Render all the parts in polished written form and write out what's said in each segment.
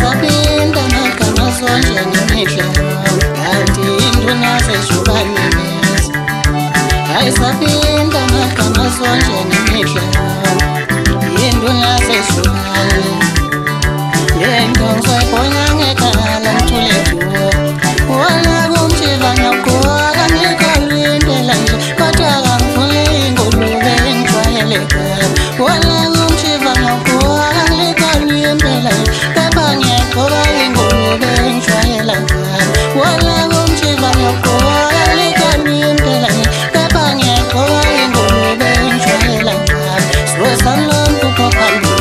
ayisaphinda magama sonje nemihle kanti induna seshukanimeza ayisaphinda magama sonje nemihle induna seshukane lento ngizoyibonya ngekhala ngithule kuwo wala kumshiva nyakuwa kangikalindela nje kodwa kangifuni ingulube engijwayelekayo wala kumshiva nyakuwa kangikalindela nje kepha ngiyagqoka ingulube engijwayelekayo wala kumshiva nyakuwa kangikalindela nje kepha ngiyagqoka ingulube engijwayelekayo sosanlompu phambili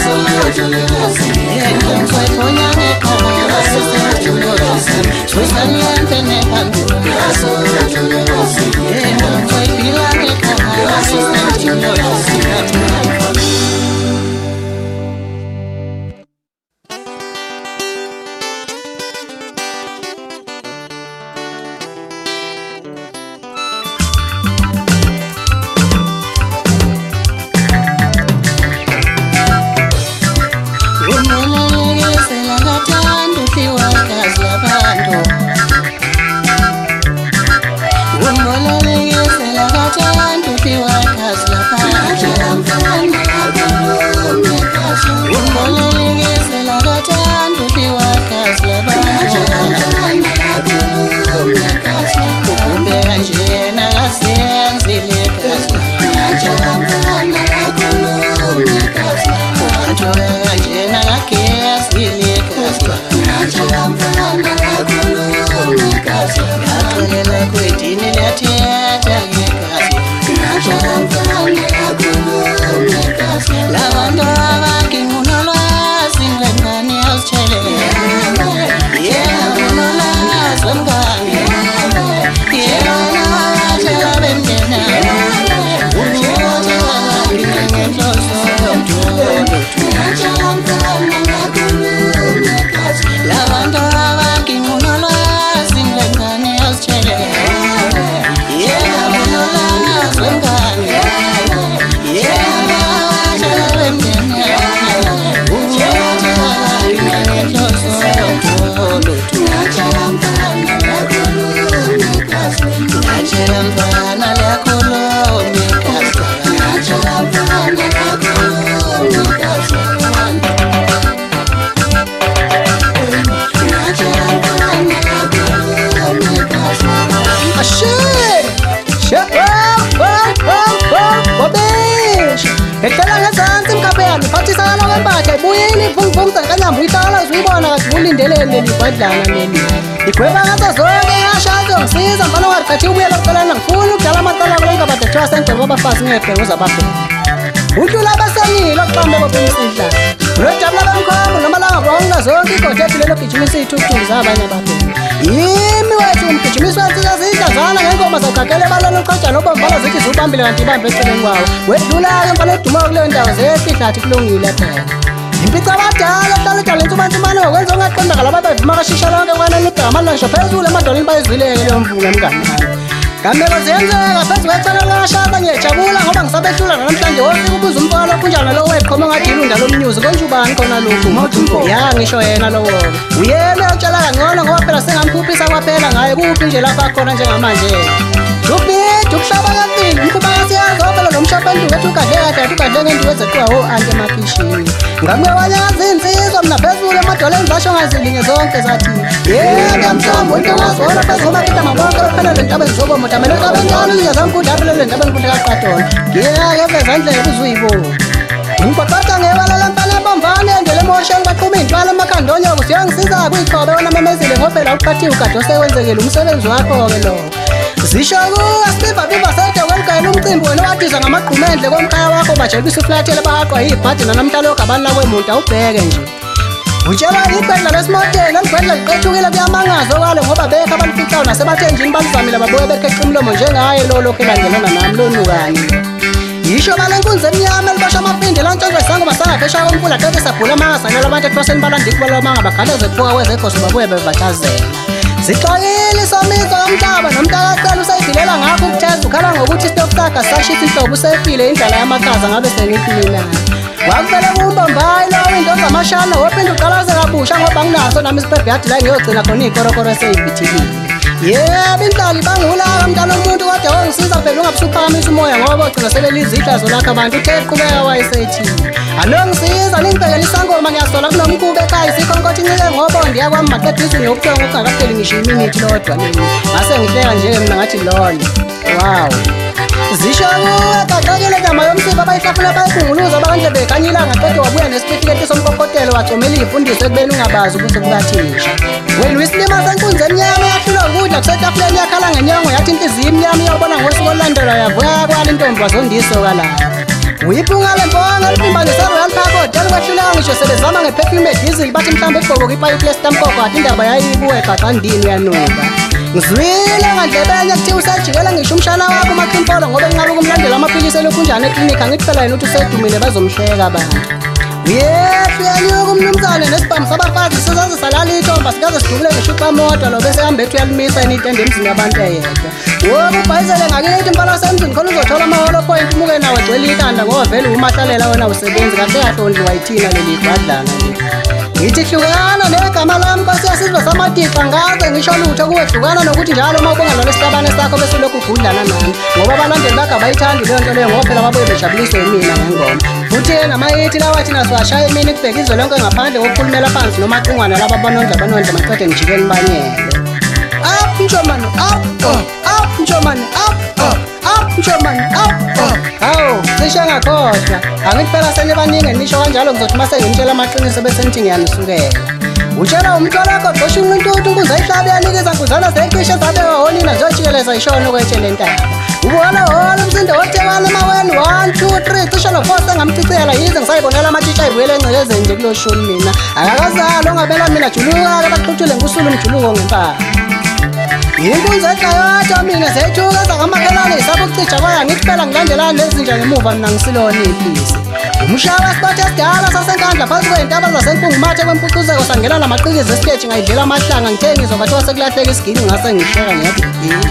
Ikweba ngazo zonke yashazo ngisiza mfana waqathi ubuye lokucelana ngifuna ukudala amatala kulonke abadetrust enjengoba bafazi ngebheke uzabaphe untula basenile oqambe bobumisidla lojabula bamkhombo noma langa bonke zonke igodi ephilelo gijimisa ithukuthuku zabanye abantu yimi wethu umgijimisi wensika zidlazana ngenkoma zawukhakela ebaleni uqojana obomvala zithi zubambile kanti ibambe eceleni kwawo wedlula-ke mfana odumayo kuleyo ndawo zefihlathi kulungile phela impitha abadala hlala lensumantsumane ngokwenza ongaqonda kalaba bevuma kashisha lonke kwanele igama lansho phezulu emadolini bayizwileke leyo mvula emngani kameko ziyenzeka phezu kwethana lashaka ngiyajabula ngoba ngisabehlula namhlanje wofika ubuza umfana okunjani lo weqhoma ngathi ilunda lomnyuzi konje ubani khona lokhu ya ngisho yena lowo uyena uyotshela kangcono ngoba phela sengamphuphisa kwaphela ngaye kuphi nje lapha khona njengamanje ukuhlaba kaningi umkhuba yasiyazovela nomshopha enduku ethi ugadle kahle ugadle ngenduku ezeqiwa o-anti emakhishini ngamewanyakazi insizwa mna phezulu emadoleni zasho ngazilinge zonke zathi ngamthombo into ngazona phezulu makitama bonke bephelele ntaba ezizobomo damele ntaba encane zingezamkudla aphelele ntaba enkundla kaqatona ngiyakeveza uzuyibona ngibaqaqa ngebalala mpala ebomvane endele emosheni baqhuma iy'ntwala emakhanda siyangisiza kuyikhobe wona memezile ngophela uqathiwe ukade osewenzekile umsebenzi wakho-ke lo zisho kuwasiviva sede welugayela umcimbi wena wadiza ngamagqumendle komkhaya wakho bajelisa ufulathele bahaqwa yibhadi nanamhlalo ogabani lakwemuntu awubheke nje utshelwa ibhedla lesimotela libhedla liqethukile kuyamangaza okwalo ngoba bekho abalificayo nasebathenjini balizamile babuye bekheqa umlomo njengaye lo lokhu elandelana nami lonukani yisho balenkunzi emnyama elibasha amapindi lantshonjwe sangoba sangaphesha komfula tete sabhula amangasanela abantu etroseni balandika balomanga bakhalaze kuphuka kwezekhosi babuye bevatazela zixakile isomiso kamhlaba nomntakacela usayidilela ngakho ukutheza ukhala ngokuthi isitofu sakhe sashisa inhlobo usefile indlela yamakhaza ngabe sengiphi mina Wakuvele kumbambayi lawo indoda zamashana wophinda uqalaze kabusha ngoba nginaso nami isibhebhadi la ngiyogcina khona iy'korokoro esey'vithikile. Yebo inhlali bangulaka mntana womuntu kodwa wongisiza phela ungabusuphakamisa umoya ngoba ogcina sebelizidla zolakho abantu uthe qhubeka wayesethile. Anongisiza ningibhekele isangoma ngiyasola kunomkube ekhaya isikhonkotho incike ngoba ndiyakwami maqedisa ngiyobuhlungu kungakapheli ngisho iminithi lodwa mina. Ngase ngihleka nje mina ngathi lona. Wow. Zisho kuwe kaqakele nyama yomsiba abayihlafuna bayikunguluza bakanje bekhanyila ngaqedwa wabuya nesitifiketi somkokotelo wacomela iy'mfundiso ekubeni ungabazi ukuthi kukathisha. Wena uyisilima senkunzi emnyama yahlulwa ukudla kusetafuleni yakhala ngenyongo yathi inhliziyo imnyama iyobona ngosuku olulandela yavuka yakwala intombi wazondiso-ka lapha. Uyiphunga le mbonga elipimbanisa Royal Park Hotel kwehluleka ngisho sebezama ngeperfume edizili bathi mhlawumbe egqoboka ipayipi lesitamkoko kade indaba yayibuwe gaqandini uyanuka. Ngizwile ngandlebenya kuthiwa usajikela ngisho umshana wakho uMachimpolo ngoba enqaba ukumlandela amaphilisi elokhunjana eklinikhi angikuphela yena ukuthi usedumile bazomhleka abantu. Uyehluyanyuka umnumzane nesibhamu sabafazi sizaze salala ithomba sikaze sidubule ngisho uxamoto lo bese hambe ethi uyalimisa enitende emzini yabantu eyedwa. Woke ubhayizele ngakithi impala semzini khona uzothola amaholo point umuke nawe gcwele ikhanda ngoba vele umahlalela wena usebenzi kahle yahlondliwa yithina leli bhadlana leli. Ngithi hlukana negama lami Nkosi yesizwe samadiqa ngaze ngisho lutho kuwe hlukana nokuthi njalo uma ubonga lona isitabane sakho bese lokhu ugudlana nami ngoba abalandeli bakho abayithandi leyo nto leyo ngoba phela babuye bejabuliswe yimina ngengoma. Futhi yena amayithi lawa thina siwashaya imini kubheka izwe lonke ngaphandle kokukhulumela phansi noma aqingwana laba banondla maqede ngijike nibanyele. Up Njomani, up Njomani, up Njomani, up. Hawu, cishe ngakhohlwa. Angithi phela senibaningi nisho kanjalo ngizothi mase ngimtshela amaqiniso bese nithi ngiyanisukela. Utshela umntwana wakho gqosha unqintuthi ukuze ayihlabe yanikeza nkuzana zecishe zabe wahonina ziyojikeleza ishona kwetshele ntaba. Ubona hola umsindo wothekana emaweni 1 2 3 cishe no4 sengamchicela yize ngisayibonela amatshitsha ayivuyele engcekezeni nje kulo shoni mina. Akakazalo ngabela mina juluka baxhuthule ngusulu umjuluko ngempala. Inkunzi ehlayatsha mina zethukeza ngamakhelane isabukucija kwaya ngithi phela ngilandelana nezinja ngemuva mina ngisilona iphisi. Umshaka siphathe esidala sasenkandla phansi kwey'ntaba zasenkungumathe kwempucuzeko sangena namaqikizi esiteji ngayidlela amahlanga ngithe ngizwa bathiwa sekulahleka isigidi ngase ngihleka ngiyathi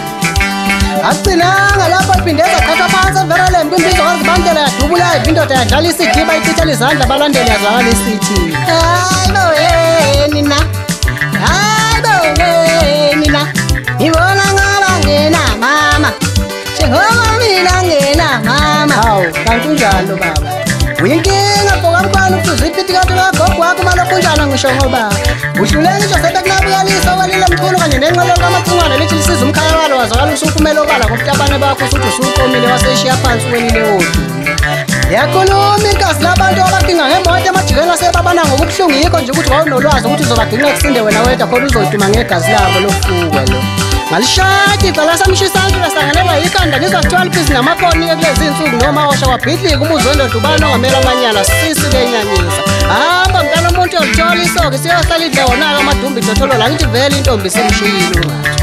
agcinanga lapho iphindeza qhathwa phansi everelem kwimbizo wazibandela yadubula yayiva indoda yadlala isidiba ichithela izandla abalandeli yazwakala isithi hayi bowe nina, hayi bowe nina, ngibona ngaba ngena mama njengoba mina ngena mama. Hawu kanti unjalo baba uyinkinga bhoka mkhwana ukuze iphiti kanti kagogo wakho malokhu unjalo ngisho ngoba uhlule ngisho sebekunabuyalisa walile mkhulu kanye nenxelo kamacingwane lithi lisiza umkhaya walo wazakala usuphumela obala kobutabane bakho futhi usuqomile waseshiya phansi wenile wodu. Yakhuluma inkazi labantu abakinga ngemoto emajikeni asebabana ngokubuhlungu yikho nje ukuthi wawunolwazi ukuthi uzobaginqa kusinde wena wedwa khona uzoduma ngegazi labo lofukwe lo. Ngalishadi phela samshisantu lasanganelwa ikhanda ngizwa kuthiwa liphisi namafoni kulezi insuku noma washa wabhidlika umuzi wendoda ubani ongamela amanyala sisi lenyanyisa. Hamba mntana umuntu yolithola isoke siyohlala idle wona-ke amadumbi idotolo la ngithi vele intombi semshiyile ungathi.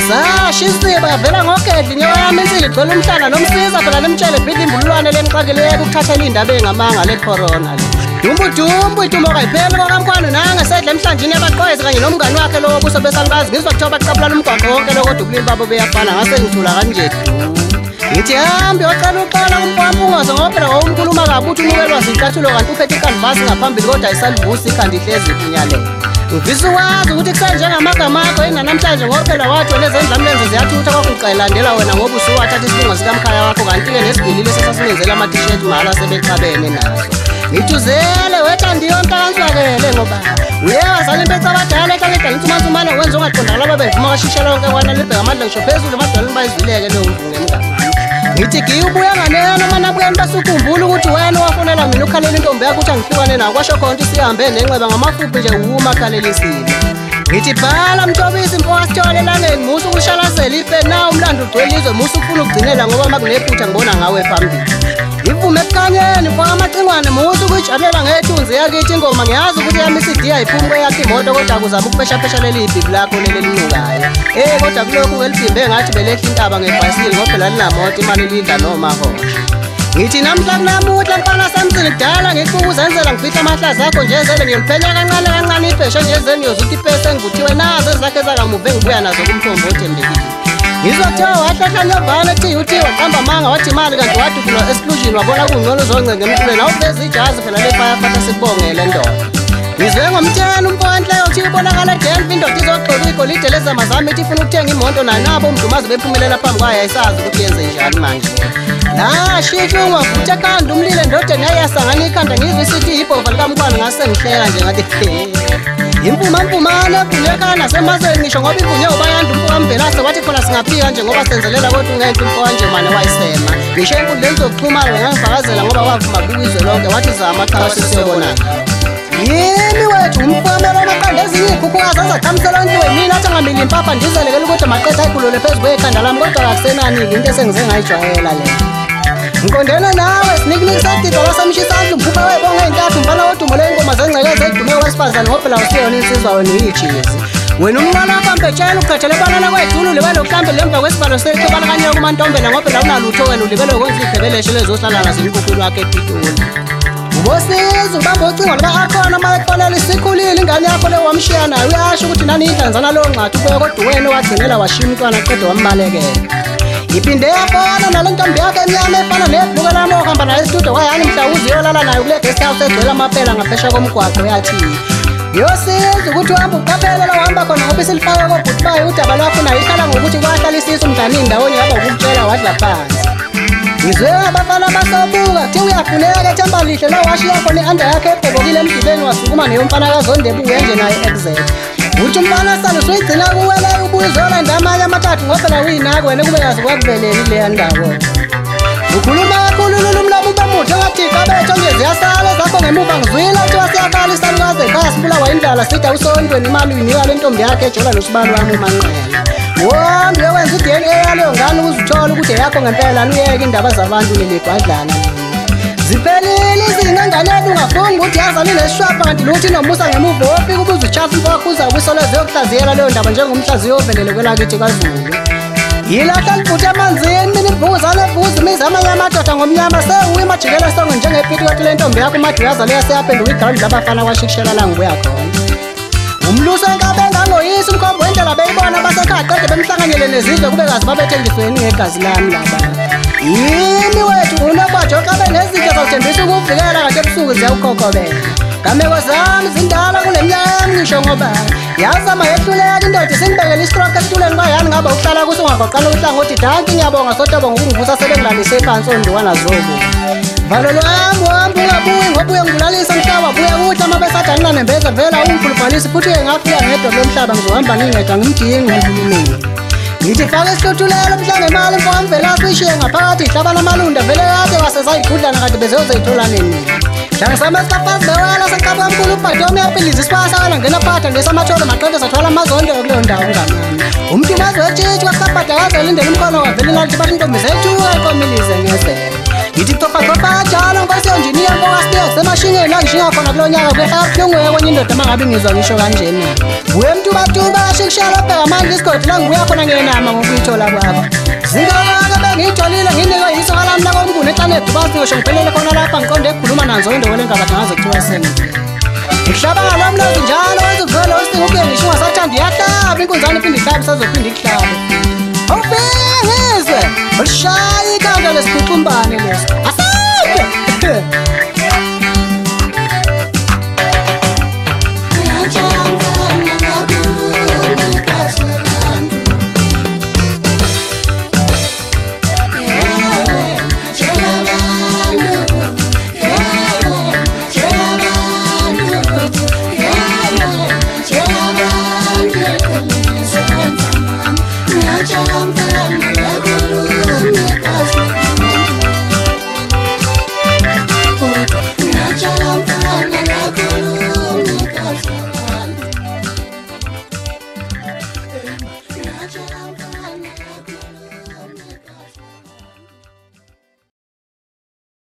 Sashisiba yavela ngogedla inyawo yami insili igcwele umhlanga nomsiza phela nimtshele bhidla imbululwane lenixakileke ukuthathela iy'ndaba ey'ngamanga le-corona le. Dumbu itumo kayipheli kwakamkhwana nangesedla emhlanjini yabaqwezi kanye nomngani wakhe lo wobuso besalukazi ngizwa kuthiwa baqabulana umgwaqo wonke lo kodwa ubulili babo beyafana ngase ngithula kanje ngithi hambi yocela uqala kumkwampungozo ngoba phela wawumkhuluma kabi uthi unukelwa zicathulo kanti uphethe ikanvasi ngaphambili kodwa ayisalivusi ikhanda ihlezi iphunyalele. Ngifisa ukwazi ukuthi kusenjengamagama akho yini namhlanje ngoba phela wathi nezendlamlenze ziyathutha kwakuqayilandela wena ngoba usuwathatha isilungo sikamkhaya wakho kanti-ke nesibhilile sesasimenzela ama-t-shirt mahala sebexabene naso. Ngithuzele wetha ndiyontanswakele ngoba uyewazala impethu abadala ekaleda ngithumathumane wenza ungaqondakala babevuma kwashisha lonke kwana libheka amandla ngisho phezulu emadolweni bayizwileke leyo mvunge mngani. Ngithi giyibuya nganena mana buyeni basukhumbula ukuthi wena wafonela mina ukhalela intombi yakho ukuthi angihlukane nawo kwasho khona ukuthi sihambe nenxeba ngamafuphi nje umakhalelisiwe. Ngithi bhala mthobisi mfowasithole elangeni musa ukushalazela ipe nawo umlando ugcwele izwe musa ufuna ukugcinela ngoba makunephutha ngibona ngawe phambili. Ivume ebukhanyeni mfaka amacingwane musa ukuyijabulela ngethunzi yakithi ingoma ngiyazi ukuthi yami isidi ayiphumi kweyakho imoto kodwa kuzabe ukupheshaphesha leli ibhibi lakho leli elinukayo. Kodwa kulokhu eliphimbe ngathi belehla intaba ngebhayisikili ngoba phela linamoto imali lidla noma hola. Ngithi namhla kunamuhla mfana samsini kudala ngikubuza uzenzela ngifihla amahlazi akho nje zele ngiyoliphenya kancane iphesha nje zeni yozuthi ipese ngivuthiwe nazo ezakhe zakamuva engibuya nazo kumthombo othembekile. ngizothiwa wahlahla nyovane TUT waqamba amanga wathi imali kanti wathi kulo exclusion wabona kungcono uzoncenga emntwini awuveza ijazi phela le-firefighter sikubongele ndoda ngizwe ngomtheni umponhle yokuthi ibonakala denve indoda izogxoba igolide lezamazame ithi ifuna ukuthenga imoto nanabo umdumazi bephumelela phambi kwayo ayisazi ukuthi yenze njani manje shithu ungavutha ekhanda umlile endodeni yayasangana ikhanda ngizwe isithi ibhova likamkwani ngase ngihleka nje ngathi impumampumane ephulekana nasemazweni ngisho ngoba ivunye ubayanda umpukamvelase wathi khona singaphika nje ngoba senzelela kodwa ungento umfoka nje mane wayisema ngisho enkundleni zokuxhumana bengangifakazela ngoba wavuma kuizwe lonke wathi zama cha sisiyobonana yimi wethu umfamela amaqanda ezinye ikhukhukazi azakhamisela ntweni mina athi angamili impapha ndizelekela ukuthi amaqetha ayikhulule phezu kwekhanda lami kodwa kakusenani-ke into esengize ngayijwayela le ngikondena nawe sinikinikisagida lasamshisandla umphupa wayibonga ey'ntathu mfana wodumo ley'ngoma zengcekeza edume wesifazane ngophela usiyona insizwa wena uyijizi wena umnqala wapambetshela ukukhathele ebanana kwedulu ulibele ukuhlambela emva kwesibalo sethu balakanyeka kumantombela ngophela unalutho wena ulibele ukwenza igqebeleshe lezohlala ngasemkhukhwini wakhe ePitoli ubosiza ubamba ucingo lika-akhona uma efonela isikhulile ingane yakho le wamshiya nayo uyasho ukuthi nani idlanzana lowo nqathi ubuye kodwa wena wagcinela washiya umntwana qeda wambalekela iphinde yafona nale ntombi yakhe emnyama efana nebhuka lami ohamba nayo esitudio wayani mhlawuzi uyolala nayo kule guest house egcwele amaphela ngaphesha komgwaqo yathi yosiza ukuthi uhambe uqaphelela uhamba khona ngoba isilifake kobhuti bayo udaba lwakho nayo ikhala ngokuthi kwahlala isisu umdani ndawonye yaba ukukutshela wadla phansi ngizwe abafana basobuka kuthiwa uyafuneka ethemba lihle la washiya khona i-anda yakhe ebhobokile emgibeni wasukuma neyomfana kazondebu uyenje naye exet uthi umfana salo usuyigcina kuwele ubuye uzolanda amanye amathathu ngophela uyinako wena kube yazi kwakuveleli kuleya ndawo ukhuluma kakhulu umlomo ube muhle ongathika betho nje ziyasala zakho ngemuva ngizwile kuthiwa siyakala isalukazi ekhaya sibulawa indlala sida usontweni imali uyinika le ntombi yakhe ejola nosibani wami umanqela wombi yowenza i-DNA yaleyo ngane ukuze uthole ukuthi eyakho ngempela niyeke indaba zabantu leligwadlana ziphelile izingangane yethu ungafungi ukuthi yazali nesishwapha kanti luthi nomusa ngemuva wofika ubuze uchafa imfokho uza kuyisoleze yokuhlaziyela leyo ndaba njengomhlaziyo ovelele kwelakithi kwaZulu yilahla liphuthe emanzini mina imvunguzane evuza imizi amanye amadoda ngomnyama sewuye imajikela songe njengepitikothi le ntombi yakho umade uyazale yaseyaphenduka igrawundi labafana washikishela la ngubuya khona umluso enkabe engangoyisa umkhombo wendlela beyibona basekhaya qede bemhlanganyele nezizwe kube kazi babethenjisweni ngegazi lami laba yimi wethu unobajo kabe nezinto zawuthembisa ukuvikela kade ebusuku ziyawukhokobela gameko zami zindala kule minyaka yami ngisho ngoba yazama yehluleka indoda isingibekela istroke esituleni kwayani ngaba ukuhlala kuso ungaqoqala uhlangothi danki ngiyabonga sotoba ngokungivusa sebengilalise phansi ondiwana zobo valo lwami wami ungabuyi ngobuye ngibulalisa mhlaba buye kuhle amabesathi anginanembeza vela ungifulubhalisi futhi-ke ngafika ngedwa kulo mhlaba ngizohamba ngingedwa ngimdingi uhulumeni ngithi fake isihlutulelo mhlangemali mfokamvelasi uyishiye ngaphakathi ihlabana amalunda vele kade wasezayigudlana kade bezeyozeyithola nini hlangisama esikafazi bewela seqabu kamkhulu ubhatomi yapiliza isipasana ngena phatha ngesamatholo maqede sathwala amazondo kuleyo ndawo ngamani umntumazi wetshitshi wakabhada kazelindela umkhono wavelela lithi bathi intombi zethuka ikomilize ngezelo ngithi cofacofa kanjalo nkosiyonjiniya mfokasibiya kusemashingeni angishinga khona kulo nyaka kwehla kabuhlunguye kwenye indoda uma ngabe ngizwa ngisho kanjena buye mtubatuba kashikushela obheka amandla isigodi la ngibuya khona ngenama ngokuyithola kwabo zingakake bengiyitholile nginikwe yisoka lami lakombuni exanedubasi ngisho ngiphelele khona lapha ngiqonde ekhuluma nanzo indowele engabathi ngazo kuthiwa sengiphi ngihlaba ngalomlozi njalo wenza uvele usinga ubuye ngisho ungasathandi iyahlaba inkunzane iphinde ihlabe sazophinde ikuhlabe awubhekizwe olishaya ikhanda lesiguqumbane leso